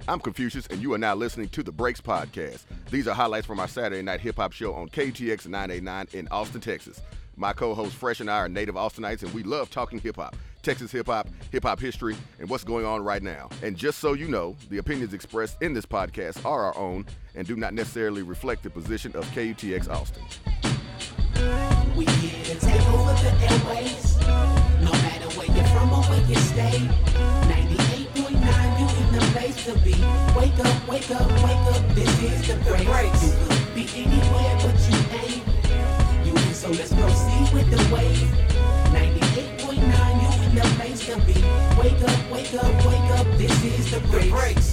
I'm Confucius, and you are now listening to the Breaks Podcast. These are highlights from our Saturday night hip-hop show on KTX 989 in Austin, Texas. My co-host Fresh and I are native Austinites, and we love talking hip-hop, Texas hip-hop history, and what's going on right now. And just so you know, the opinions expressed in this podcast are our own and do not necessarily reflect the position of KUTX Austin. We here to take over the airways, no matter where you're from or where you stay. 98.9, you in the place to be. Wake up, wake up, wake up, this is the breaks. You could be anywhere but you ain't. You in, so let's proceed with the wave. 98.9, you in the place to be. Wake up, wake up, wake up, this is the breaks.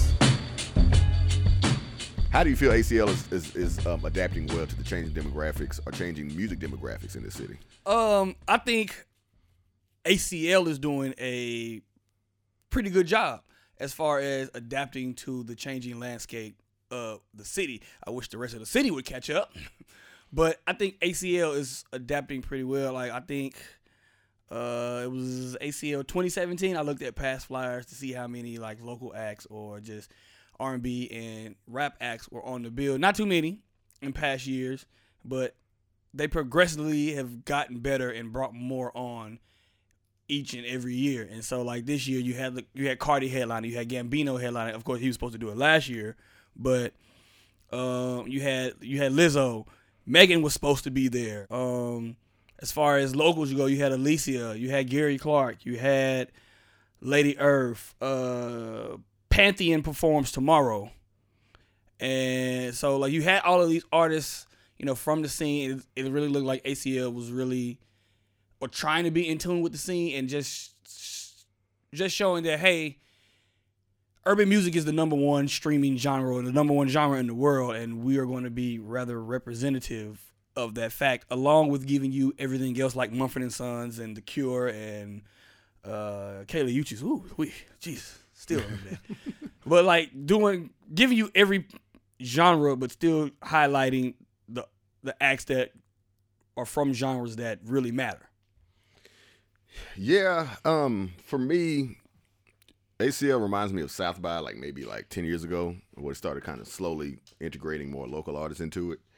How do you feel ACL is adapting well to the changing demographics or changing music demographics in this city? I think ACL is doing a pretty good job as far as adapting to the changing landscape of the city. I wish the rest of the city would catch up, but I think ACL is adapting pretty well. Like, I think it was ACL 2017. I looked at past flyers to see how many like local acts or just R&B and rap acts were on the bill. Not too many in past years, but they progressively have gotten better and brought more on each and every year. And so, like, this year you had Cardi headlining, you had Gambino headlining. Of course, he was supposed to do it last year, but you had Lizzo. Megan was supposed to be there. As far as locals you go, you had Alicia, you had Gary Clark, you had Lady Earth. Pantheon performs tomorrow. And so, like, you had all of these artists, you know, from the scene. It really looked like ACL was really or trying to be in tune with the scene and just showing that, hey, urban music is the number one streaming genre, the number one genre in the world, and we are going to be rather representative of that fact, along with giving you everything else like Mumford & Sons and The Cure and Kayla Uchis. Ooh, jeez. Still that. But like giving you every genre, but still highlighting the acts that are from genres that really matter. Yeah, for me, ACL reminds me of South by like maybe like 10 years ago, where it started kind of slowly integrating more local artists into it.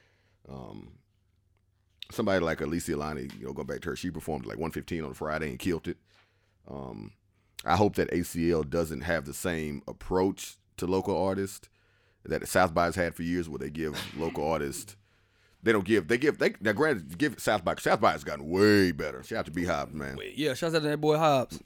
Somebody like Alicia Lani, going back to her, she performed like 115 on Friday and killed it. I hope that ACL doesn't have the same approach to local artists that South by has had for years, where they give local artists, now granted, give South by has gotten way better. Shout out to B-Hobbs, man. Yeah, shout out to that boy Hobbs.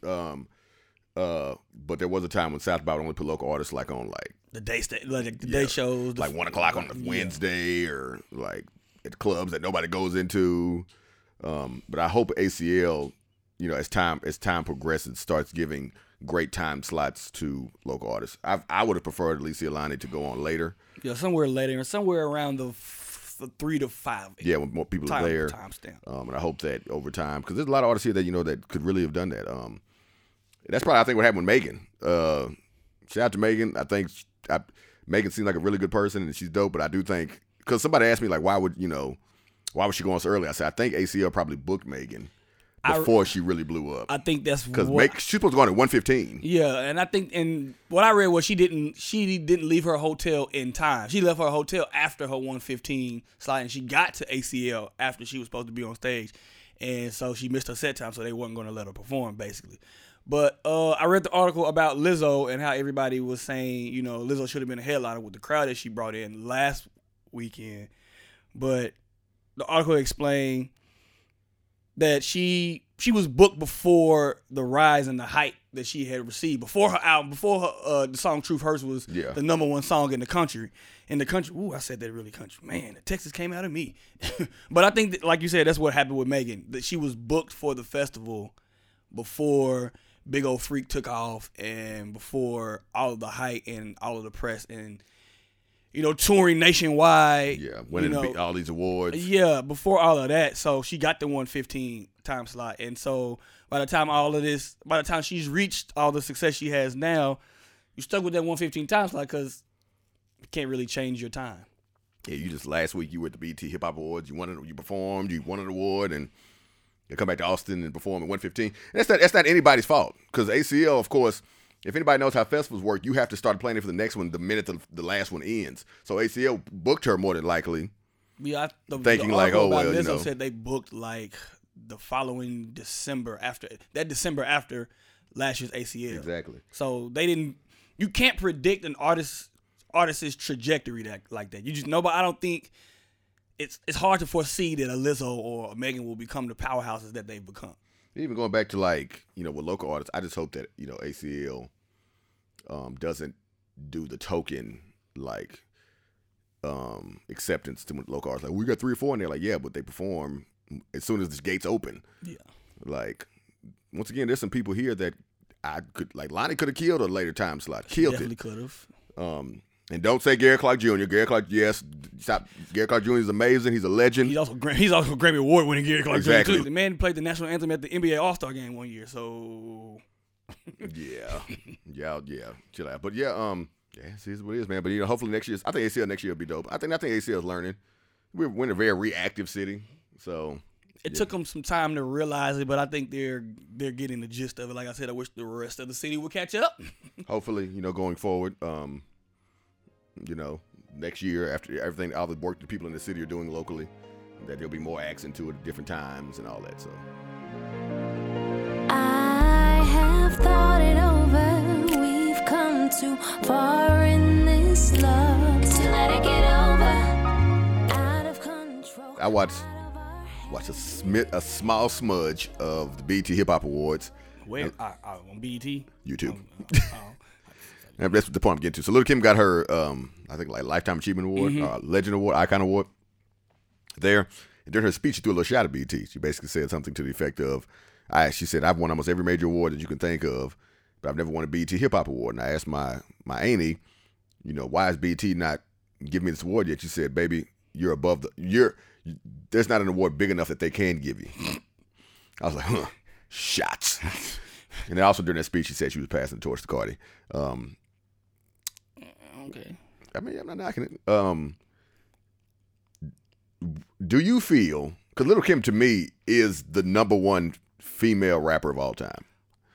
But there was a time when South by would only put local artists like on like the day shows, like 1 o'clock on a Wednesday, or like at the clubs that nobody goes into. But I hope ACL, as time progresses, starts giving great time slots to local artists. I would have preferred Alicia Lani to go on later. Yeah, somewhere later, or somewhere around the 3 to 5. Yeah, when more people are there. Timestamp. And I hope that over time, because there's a lot of artists here that that could really have done that. That's probably, I think, what happened with Megan. Shout out to Megan. I think Megan seems like a really good person and she's dope. But I do think, because somebody asked me like, why would she go on so early? I said, I think ACL probably booked Megan before she really blew up. I think that's because she's supposed to go on at 1:15. Yeah, and I think, and what I read was she didn't leave her hotel in time. She left her hotel after her 1:15 slide, and she got to ACL after she was supposed to be on stage, and so she missed her set time, so they wasn't going to let her perform basically. But I read the article about Lizzo and how everybody was saying, Lizzo should have been a headliner with the crowd that she brought in last weekend, but the article explained that she was booked before the rise and the hype that she had received, before her album, the song Truth Hurts was the number one song in the country. Ooh, I said that really country. Man, the Texas came out of me. But I think that, like you said, that's what happened with Megan, that she was booked for the festival before Big Ol' Freak took off and before all of the hype and all of the press and touring nationwide. Yeah, winning all these awards. Yeah, before all of that. So she got the 1:15 time slot. And so by the time she's reached all the success she has now, you stuck with that 1:15 time slot because you can't really change your time. Yeah, last week you were at the BET Hip Hop Awards. You performed, you won an award, and you come back to Austin and perform at 1:15. And that's not anybody's fault, because ACL, of course, if anybody knows how festivals work, you have to start planning for the next one the minute the last one ends. So ACL booked her more than likely. Yeah, thinking like, oh, well, Lizzo said they booked like the following December after last year's ACL. Exactly. So they didn't. You can't predict an artist's trajectory like that. You just nobody. I don't think it's hard to foresee that a Lizzo or a Megan will become the powerhouses that they've become. Even going back to like with local artists, I just hope that ACL doesn't do the token like acceptance to local artists. Like we got 3 or 4, and they're like, yeah, but they perform as soon as the gates open. Yeah. Like once again, there's some people here that I could like. Lonnie could have killed a later time slot. Killed Definitely it. could have. And don't say Gary Clark Jr. Gary Clark, yes, stop. Gary Clark Jr. is amazing. He's a legend. He's also Grammy Award winning Gary Clark Exactly. Jr. too. The man played the national anthem at the NBA All-Star game one year. So yeah, chill out. But yeah, it is what it is, man. But hopefully next year, I think ACL next year will be dope. I think ACL is learning. We're in a very reactive city, so it took them some time to realize it, but I think they're getting the gist of it. Like I said, I wish the rest of the city would catch up. Hopefully, going forward, next year after everything, all the work the people in the city are doing locally, that there'll be more acts into it at different times and all that. So I have thought it over. We've come too far in this love to let it get over. Out of control. I watched a small smudge of the BET Hip Hop Awards. Where? On BET? YouTube. And that's the point I'm getting to. So Lil' Kim got her, I think, like Lifetime Achievement Award, Legend Award, Icon Award. There, and during her speech, she threw a little shot at BET. She basically said something to the effect of, she said, I've won almost every major award that you can think of, but I've never won a BET Hip Hop Award. And I asked my auntie, why is BET not giving me this award yet? She said, baby, you're above there's not an award big enough that they can give you. I was like, shots. And then also during that speech, she said she was passing the torch to Cardi. Okay. I mean, I'm not knocking it. Do you feel, because Lil' Kim to me is the number one female rapper of all time.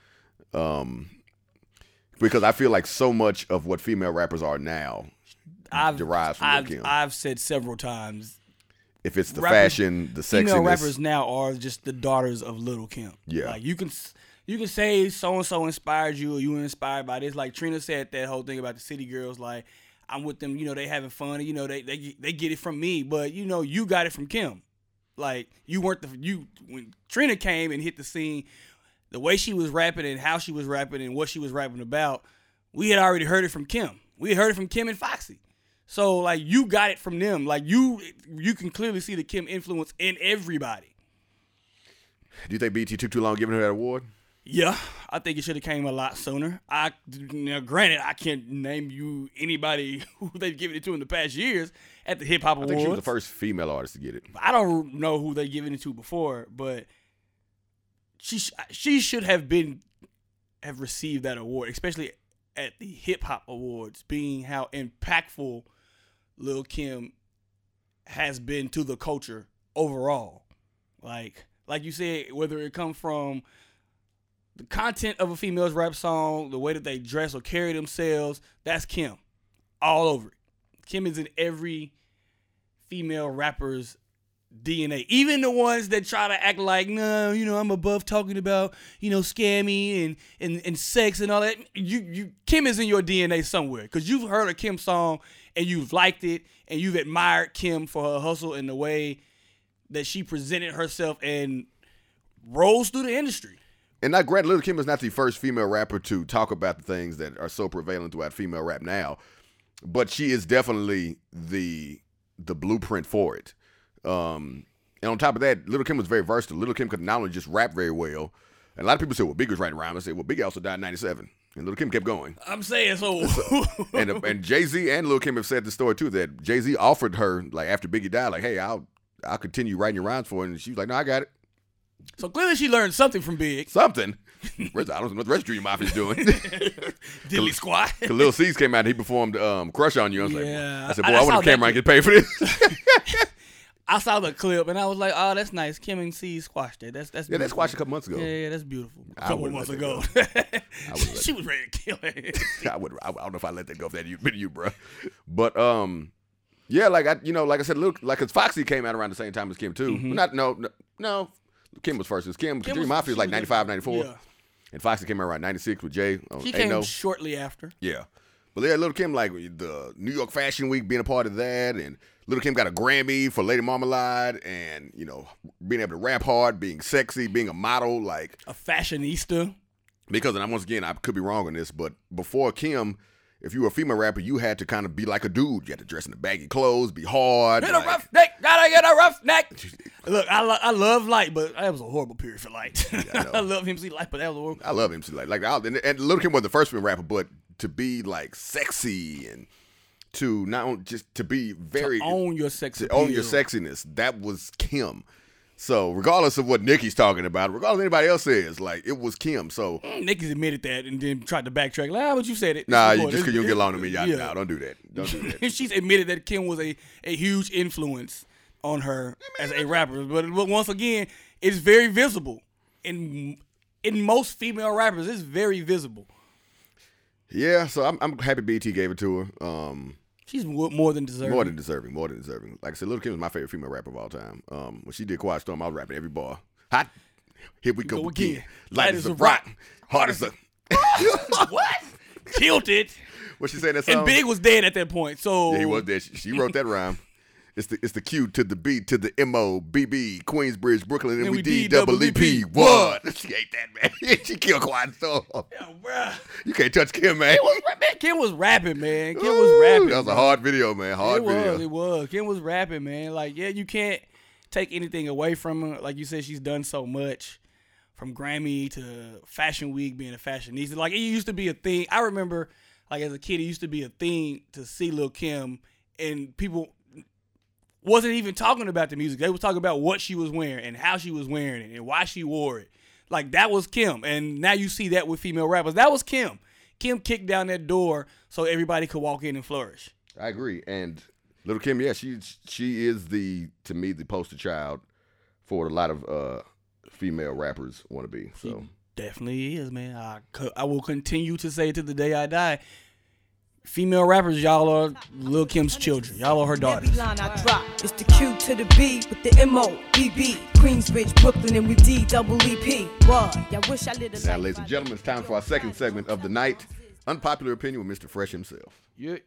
Because I feel like so much of what female rappers are now derives from Lil' Kim. I've said several times, if it's the fashion, the sexiness. Female rappers now are just the daughters of Lil' Kim. Yeah. Like you can say so-and-so inspired you or you were inspired by this. Like Trina said that whole thing about the city girls, like I'm with them, they having fun, they get it from me, but you got it from Kim. Like you weren't when Trina came and hit the scene, the way she was rapping and how she was rapping and what she was rapping about, we had already heard it from Kim. We had heard it from Kim and Foxy. So like you got it from them. Like you can clearly see the Kim influence in everybody. Do you think BET took too long giving her that award? Yeah, I think it should have came a lot sooner. Now, granted, I can't name you anybody who they've given it to in the past years at the Hip Hop Awards. I think she was the first female artist to get it. I don't know who they've given it to before, but she should have received that award, especially at the Hip Hop Awards, being how impactful Lil' Kim has been to the culture overall. Like you said, whether it comes from the content of a female's rap song, the way that they dress or carry themselves, that's Kim. All over it. Kim is in every female rapper's DNA. Even the ones that try to act like, no, I'm above talking about, scammy and sex and all that. Kim is in your DNA somewhere because you've heard a Kim song and you've liked it and you've admired Kim for her hustle and the way that she presented herself and rose through the industry. And not granted, Lil' Kim is not the first female rapper to talk about the things that are so prevalent throughout female rap now, but she is definitely the blueprint for it. And on top of that, Lil' Kim was very versatile. Lil' Kim could not only just rap very well, and a lot of people say, well, Biggie was writing rhymes. I said, well, Biggie also died in 97, and Lil' Kim kept going. I'm saying so. and Jay-Z and Lil' Kim have said the story too, that Jay-Z offered her, like after Biggie died, like, hey, I'll continue writing your rhymes for her, and she was like, no, I got it. So clearly she learned something from Big. Something. I don't know what the rest of Junior Mafia is doing. Diddly squat. Lil C's came out and he performed Crush on You. I was like, yeah. boy, I want a camera and get paid for this. I saw the clip and I was like, oh, that's nice. Kim and C squashed that. That's Yeah, beautiful. they squashed a couple months ago. Yeah, that's beautiful. A I couple wouldn't months let ago. She was ready to kill it. I don't know if I let that go if that been you, bro. But yeah, like I said, look, like cause Foxy came out around the same time as Kim too. Mm-hmm. No. Kim was first. It was Kim. Dream was- Mafia was like she was 95, 94. Yeah. And Foxy came out around 96 with Jay. She Ain't came No. shortly after. Yeah. But yeah, Little Kim, like the New York Fashion Week, being a part of that, and Little Kim got a Grammy for Lady Marmalade, and being able to rap hard, being sexy, being a model, like A fashionista. because, and once again, I could be wrong on this, but before Kim, if you were a female rapper, you had to kind of be like a dude. You had to dress in the baggy clothes, be hard. Get a rough neck, gotta get a rough neck. Look, I love Light, but that was a horrible period for Light. I know. I love MC Light, but that was a horrible. I love MC and Little Kim was the first female rapper, but to be like sexy and to not only just to be very Own your sex to own your appeal. sexiness, that was Kim. So regardless of what Nicki's talking about, regardless of anybody else says, like it was Kim. So Nicki's admitted that and then tried to backtrack. Like, but you said it. nah, It's just because you don't get along with me, y'all, yeah. nah, don't do that. Don't do that. She's admitted that Kim was a huge influence on her as a rapper. But once again, it's very visible. In most female rappers, it's very visible. Yeah, so I'm happy BT gave it to her. She's more than deserving. More than deserving. Like I said, Little Kim is my favorite female rapper of all time. When she did Quiet Storm, I was rapping every bar. Hot, here we go again. Light as a rock, hard as a. What? Killed it. What she say in that song? And Big was dead at that point. So Yeah, he was dead. She wrote that rhyme. It's the Q to the B to the M-O-B-B, Queensbridge, Brooklyn, and we D-double-E-P. What? She ate that, man. She killed Quiet Storm. Yeah, bruh. You can't touch Kim, man. Kim was rapping, man. Kim was rapping. That was a man. hard video, man. Hard video. It was. Kim was rapping, man. Like, yeah, you can't take anything away from her. Like you said, she's done so much. From Grammy to Fashion Week, being a fashionista. Like, it used to be a thing. I remember, like, as a kid, it used to be a thing to see Lil' Kim, and people wasn't even talking about the music. They was talking about what she was wearing and how she was wearing it and why she wore it. Like, that was Kim. And now you see that with female rappers. That was Kim. Kim kicked down that door so everybody could walk in and flourish. I agree. And Little Kim, yeah, she is to me, the poster child for what a lot of female rappers want to be. So Definitely is, man. I will continue to say to the day I die, female rappers, y'all are Lil' Kim's children. Y'all are her daughters. Every line I drop, it's the Q to the B with the M-O-B-B. Queensbridge, Brooklyn, and we D-double-E-P. What? Y'all wish I lived a now, life ladies and gentlemen, it's time for our second segment of the night. Unpopular opinion with Mr. Fresh himself. Yeah.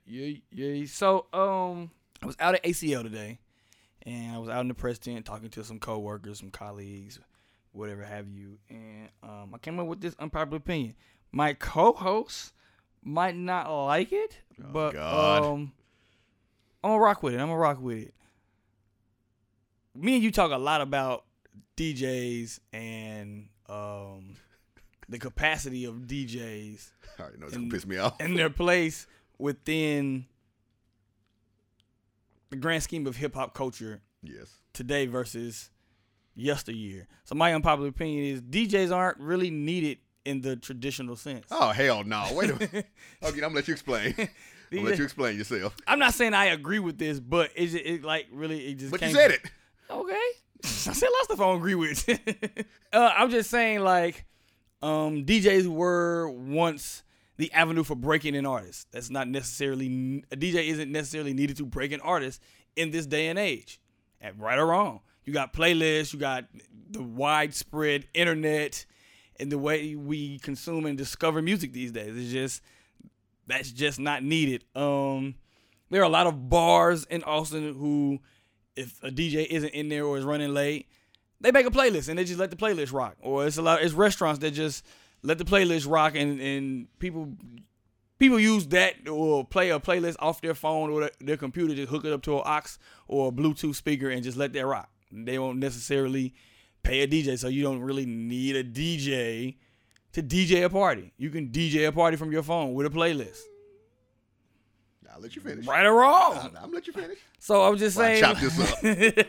So, I was out at ACL today, and I was out in the press tent talking to some coworkers, some colleagues, whatever have you, and I came up with this unpopular opinion. My co-host might not like it, but God. I'm gonna rock with it. Me and you talk a lot about DJs and the capacity of DJs I already know it's going to piss me off. and their place within the grand scheme of hip-hop culture Yes. today versus yesteryear. So my unpopular opinion is DJs aren't really needed in the traditional sense. Oh, hell no. Wait a minute. Okay, I'm going to let you explain. I'm going to let you explain yourself. I'm not saying I agree with this, but it like really it just But came you said it. Okay. I said lots of stuff I don't agree with. I'm just saying, like, DJs were once the avenue for breaking in artists. That's not necessarily, a DJ isn't necessarily needed to break an artist in this day and age, right or wrong. You got playlists, you got the widespread internet, and the way we consume and discover music these days. That's just not needed. There are a lot of bars in Austin who, if a DJ isn't in there or is running late, they make a playlist and they just let the playlist rock. Or it's restaurants that just let the playlist rock and people use that or play a playlist off their phone or their computer, just hook it up to an aux or a Bluetooth speaker and just let that rock. They won't necessarily pay a DJ, so you don't really need a DJ to DJ a party. You can DJ a party from your phone with a playlist. I'll let you finish. Right or wrong. I'm going to let you finish. So I'm just saying. Chop this up.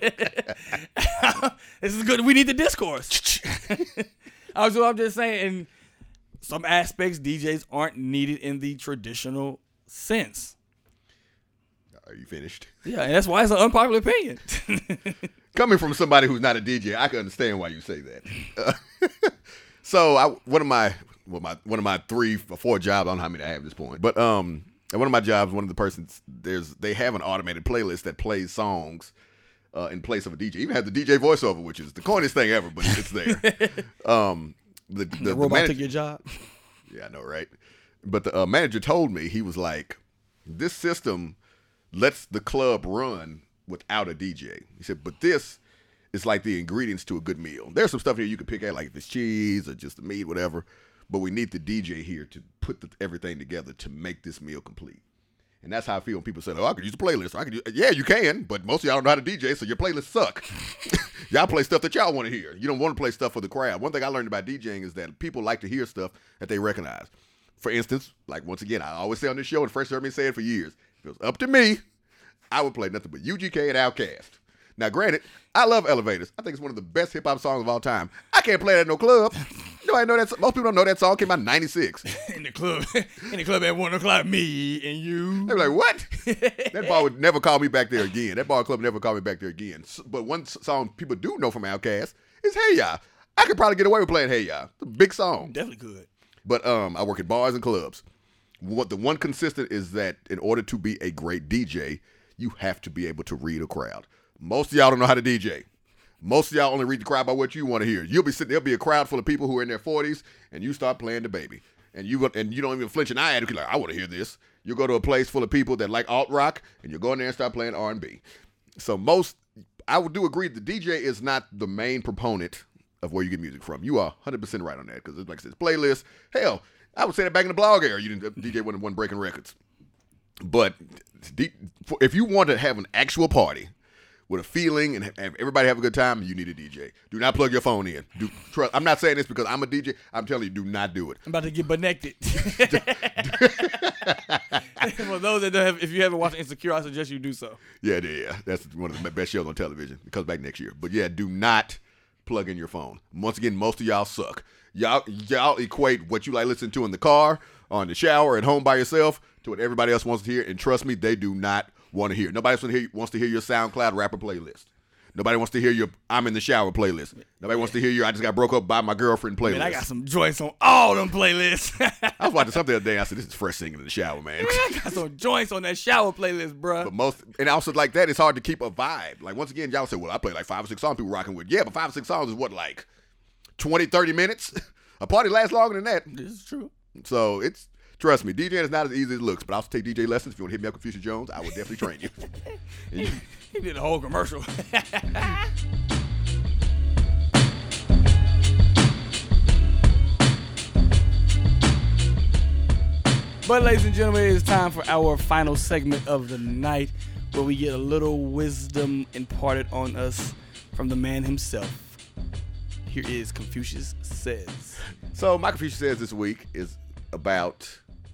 This is good. We need the discourse. Also, I'm just saying, in some aspects, DJs aren't needed in the traditional sense. Are you finished? Yeah, and that's why it's an unpopular opinion. Coming from somebody who's not a DJ, I can understand why you say that. So one of my 3 or 4 jobs, I don't know how many I have at this point, but at one of my jobs, one of the persons they have an automated playlist that plays songs in place of a DJ. Even have the DJ voiceover, which is the corniest thing ever, but it's there. The robot manager, took your job. Yeah, I know, right? But the manager told me, he was like, this system lets the club run without a DJ. He said, but this is like the ingredients to a good meal. There's some stuff here you can pick out, like if it's cheese or just the meat, whatever. But we need the DJ here to put everything together to make this meal complete. And that's how I feel when people say, oh, I could use a playlist. Yeah, you can, but most of y'all don't know how to DJ, so your playlists suck. Y'all play stuff that y'all want to hear. You don't want to play stuff for the crowd. One thing I learned about DJing is that people like to hear stuff that they recognize. For instance, like once again, I always say on this show, and Fresh heard me say it for years, if it was up to me, I would play nothing but UGK and Outkast. Now, granted, I love Elevators. I think it's one of the best hip-hop songs of all time. I can't play that in no club. Nobody know that. Most people don't know that song came out in 96. In the club at 1 o'clock, me and you. They were like, what? That bar would never call me back there again. That bar club never called me back there again. But one song people do know from Outkast is Hey Ya. I could probably get away with playing Hey Ya. It's a big song. Definitely could. But I work at bars and clubs. The one consistent is that in order to be a great DJ, you have to be able to read a crowd. Most of y'all don't know how to DJ. Most of y'all only read the crowd by what you want to hear. There'll be a crowd full of people who are in their 40s, and you start playing the baby. And you don't even flinch an eye at it. You're like, I want to hear this. You go to a place full of people that like alt rock, and you go in there and start playing R&B. So I would do agree the DJ is not the main proponent of where you get music from. You are 100% right on that, because like I said, playlists. Hell, I would say that back in the blog era, DJ wasn't breaking records. But if you want to have an actual party with a feeling and have everybody have a good time, you need a DJ. Do not plug your phone in. I'm not saying this because I'm a DJ. I'm telling you, do not do it. I'm about to get connected. For those that don't have, if you haven't watched Insecure, I suggest you do so. Yeah. That's one of the best shows on television. It comes back next year. But yeah, do not plug in your phone. Once again, most of y'all suck. Y'all equate what you like listening to in the car, or in the shower, at home by yourself, to what everybody else wants to hear. And trust me, they do not want to hear. Nobody wants to hear your SoundCloud rapper playlist. Nobody wants to hear your I'm in the shower playlist. Nobody wants to hear your I just got broke up by my girlfriend playlist. Man, I got some joints on all them playlists. I was watching something the other day. I said, this is fresh singing in the shower, man. I got some joints on that shower playlist, bro. But and also like that, it's hard to keep a vibe. Like once again, y'all say, well, I play like 5 or 6 songs people rocking with. Yeah, but 5 or 6 songs is what, like 20, 30 minutes? A party lasts longer than that. This is true. So trust me, DJing is not as easy as it looks, but I'll take DJ lessons. If you want to hit me up with Future Jones, I will definitely train you. He did a whole commercial. But ladies and gentlemen, it is time for our final segment of the night, where we get a little wisdom imparted on us from the man himself. Here is Confucius Says. So my Confucius Says this week is about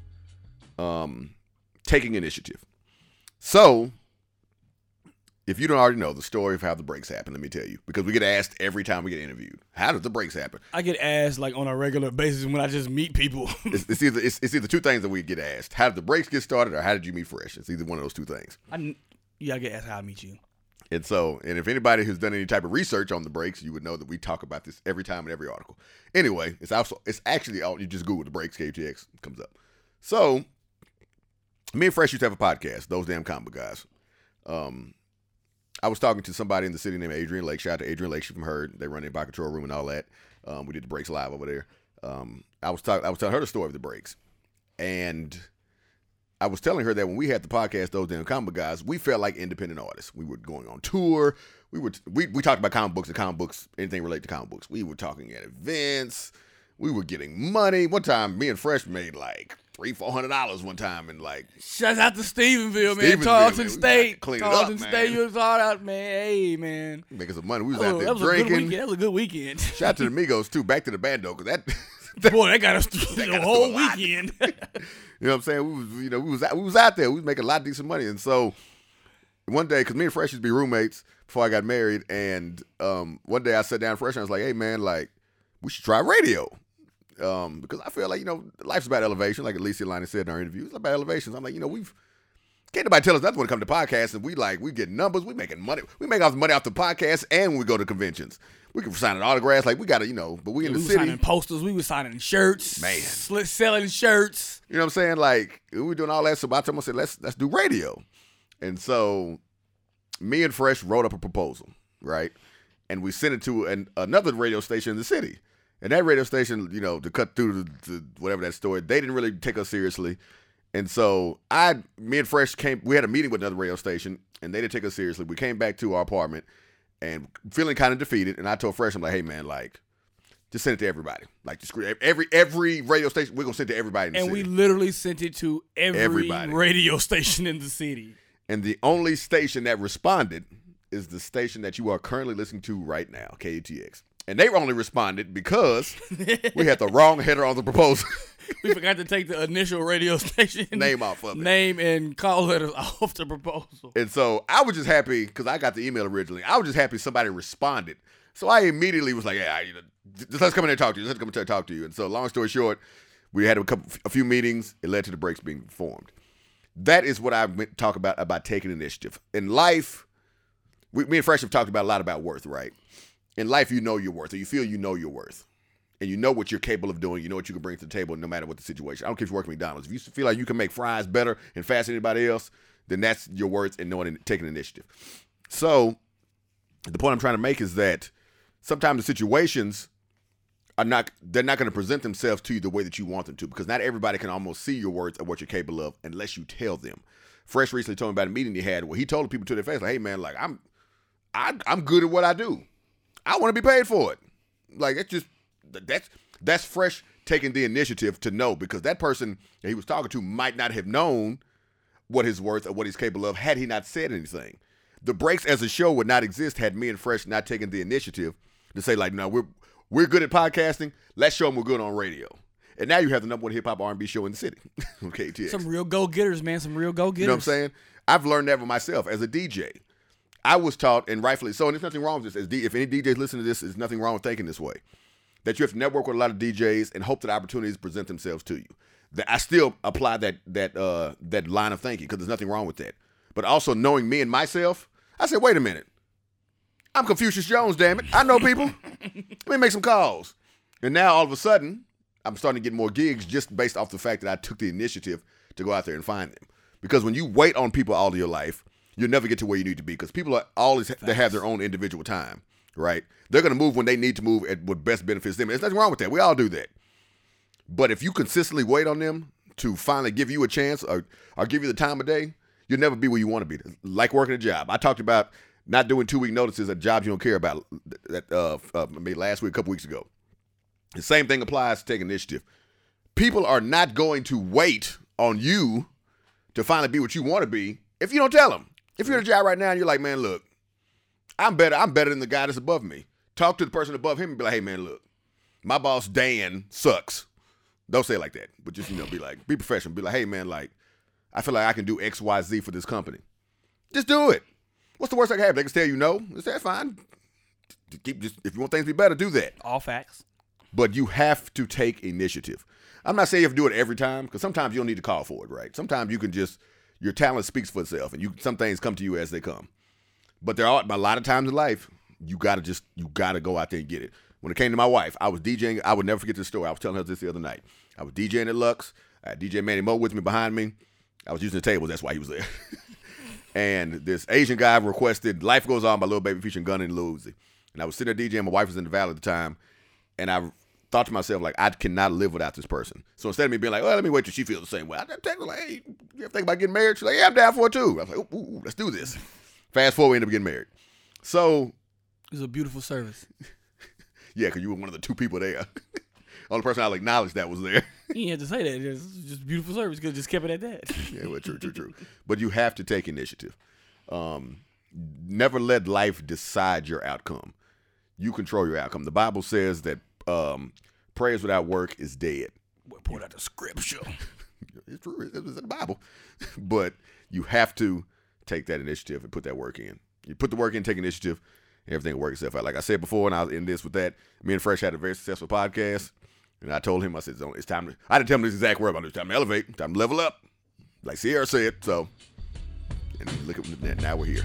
taking initiative. So, if you don't already know the story of how the breaks happen, let me tell you. Because we get asked every time we get interviewed, how does the breaks happen? I get asked like on a regular basis when I just meet people. it's either 2 things that we get asked. How did the breaks get started, or how did you meet Fresh? It's either one of those 2 things. I get asked how I meet you. And if anybody has done any type of research on the breaks, you would know that we talk about this every time in every article. Anyway, it's actually you just Google the breaks, KTX, it comes up. So, me and Fresh used to have a podcast, Those Damn Combo Guys. I was talking to somebody in the city named Adrian Lake. Shout out to Adrian Lake. She from Heard. They run the By Control Room and all that. We did the breaks live over there. I was telling her the story of the breaks. And I was telling her that when we had the podcast, Those Damn Comic Guys, we felt like independent artists. We were going on tour. We talked about comic books and comic books, anything related to comic books. We were talking at events. We were getting money. One time, me and Fresh made like $300-$400 one time, and like shout out to Stephenville, man. Tarleton State. Tarleton State, you was all out, man. Hey, man. Making some money. We was out there drinking. That was a good weekend. Shout out to the Migos too. Back to the band though, because boy, that got us through the whole weekend. You know what I'm saying? We was out there. We was making a lot of decent money, and so one day, because me and Fresh used to be roommates before I got married, and one day I sat down with Fresh and I was like, "Hey, man, like we should try radio." Because I feel like, life's about elevation, like Alicia Linus said in our interview. It's about elevation. So I'm like, Can't nobody tell us nothing when it comes to podcasts. And we get numbers. We making money. We make off money off the podcast, and when we go to conventions. We can sign autographs. Like, we got to, but we in the city. We were signing posters. We were signing shirts. Man. Selling shirts. You know what I'm saying? Like, we were doing all that. So I told him, I said, let's do radio. And so me and Fresh wrote up a proposal, right? And we sent it to another radio station in the city. And that radio station, to cut through the whatever that story, they didn't really take us seriously. And so me and Fresh we had a meeting with another radio station, and they didn't take us seriously. We came back to our apartment and feeling kind of defeated. And I told Fresh, I'm like, hey, man, like, just send it to everybody. Like, just every radio station, we're going to send it to everybody in the city. And we literally sent it to everybody. Radio station in the city. And the only station that responded is the station that you are currently listening to right now, KUTX. And they only responded because we had the wrong header on the proposal. We forgot to take the initial radio station name off of it. Name and call letters off the proposal. And so I was just happy because I got the email originally. I was just happy somebody responded. So I immediately was like, "Yeah, just let's come in there and talk to you. Let's come in there and talk to you." And so, long story short, we had a few meetings. It led to the breaks being formed. That is what I talk about taking initiative in life. Me and Fresh have talked about a lot about worth, right? In life, you know your worth, or you feel you know your worth. And you know what you're capable of doing. You know what you can bring to the table no matter what the situation. I don't care if you work at McDonald's. If you feel like you can make fries better and faster than anybody else, then that's your worth and knowing taking initiative. So the point I'm trying to make is that sometimes the situations they're not going to present themselves to you the way that you want them to, because not everybody can almost see your worth or what you're capable of unless you tell them. Fresh recently told me about a meeting he had where he told the people to their face, like, hey, man, like, I'm good at what I do. I want to be paid for it. Like, that's Fresh taking the initiative to know, because that person that he was talking to might not have known what his worth or what he's capable of had he not said anything. The Breaks as a show would not exist had me and Fresh not taken the initiative to say, like, no, we're good at podcasting. Let's show them we're good on radio. And now you have the #1 hip-hop R&B show in the city. Okay, KTX. Some real go-getters, man. Some real go-getters. You know what I'm saying? I've learned that for myself as a DJ. I was taught, and rightfully so, and there's nothing wrong with this. If any DJs listen to this, there's nothing wrong with thinking this way. That you have to network with a lot of DJs and hope that opportunities present themselves to you. That I still apply that line of thinking, because there's nothing wrong with that. But also knowing me and myself, I said, wait a minute. I'm Confucius Jones, damn it. I know people. Let me make some calls. And now all of a sudden, I'm starting to get more gigs just based off the fact that I took the initiative to go out there and find them. Because when you wait on people all of your life, you'll never get to where you need to be, because people are always they have their own individual time, right? They're going to move when they need to move at what best benefits them. There's nothing wrong with that. We all do that. But if you consistently wait on them to finally give you a chance or give you the time of day, you'll never be where you want to be. Like working a job. I talked about not doing 2-week notices at jobs you don't care about maybe last week, a couple weeks ago. The same thing applies to taking initiative. People are not going to wait on you to finally be what you want to be if you don't tell them. If you're in a job right now and you're like, man, look, I'm better than the guy that's above me. Talk to the person above him and be like, hey, man, look, my boss, Dan, sucks. Don't say it like that, but just, be professional. Be like, hey, man, like, I feel like I can do X, Y, Z for this company. Just do it. What's the worst I can have? They can tell you no. That's fine. If you want things to be better, do that. All facts. But you have to take initiative. I'm not saying you have to do it every time, because sometimes you don't need to call for it, right? Sometimes you can just, your talent speaks for itself, and some things come to you as they come. But a lot of times in life, you gotta go out there and get it. When it came to my wife, I was DJing. I would never forget this story. I was telling her this the other night. I was DJing at Lux. I had DJ Manny Mo with me behind me. I was using the tables. That's why he was there. And this Asian guy requested "Life Goes On" by Lil Baby featuring Gunna and Lil Uzi. And I was sitting there DJing. My wife was in the Valley at the time. And I thought to myself, like, I cannot live without this person. So instead of me being like, well, let me wait till she feels the same way, I text her like, hey, you ever think about getting married? She's like, yeah, I'm down for it too. I was like, ooh, let's do this. Fast forward, we end up getting married. So it was a beautiful service. Yeah, because you were one of the 2 people there. Only person I'll acknowledge that was there. You didn't have to say that. It's just beautiful service. Could have just kept it at that. Yeah, well, true. But you have to take initiative. Never let life decide your outcome. You control your outcome. The Bible says that prayers without work is dead. We'll pull out the scripture. It's true. It's in the Bible. But you have to take that initiative and put that work in. You put the work in, take initiative, and everything will work itself out. Like I said before, and I was in this with that, me and Fresh had a very successful podcast. And I told him, I said, it's time to, I didn't tell him this exact word, but it's time to elevate, time to level up. Like Sierra said. So And look at that. Now we're here.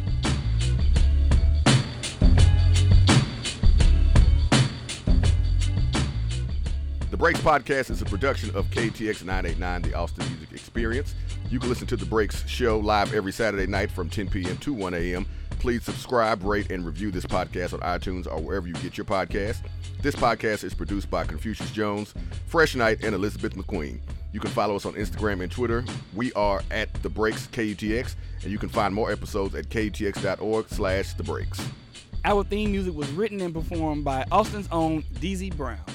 The Breaks Podcast is a production of KTX 989, the Austin Music Experience. You can listen to The Breaks show live every Saturday night from 10 p.m. to 1 a.m. Please subscribe, rate, and review this podcast on iTunes or wherever you get your podcast. This podcast is produced by Confucius Jones, Fresh Knight, and Elizabeth McQueen. You can follow us on Instagram and Twitter. We are at The Breaks KUTX, and you can find more episodes at KUTX.org/The Breaks. Our theme music was written and performed by Austin's own DZ Brown.